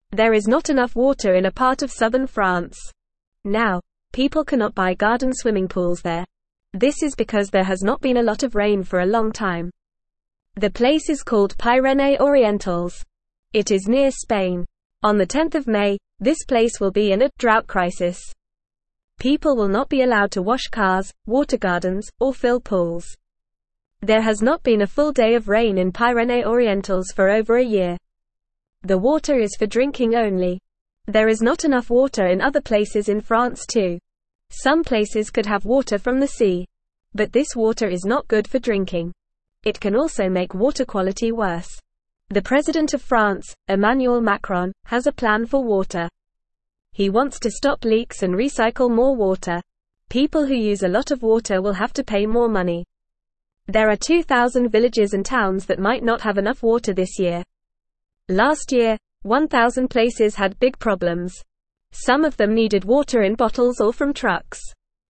There is not enough water in a part of southern France. Now, people cannot buy garden swimming pools there. This is because there has not been a lot of rain for a long time. The place is called Pyrénées Orientales. It is near Spain. On the 10th of May, this place will be in a drought crisis. People will not be allowed to wash cars, water gardens, or fill pools. There has not been a full day of rain in Pyrénées Orientales for over a year. The water is for drinking only. There is not enough water in other places in France too. Some places could have water from the sea. But this water is not good for drinking. It can also make water quality worse. The President of France, Emmanuel Macron, has a plan for water. He wants to stop leaks and recycle more water. People who use a lot of water will have to pay more money. There are 2,000 villages and towns that might not have enough water this year. Last year, 1,000 places had big problems. Some of them needed water in bottles or from trucks.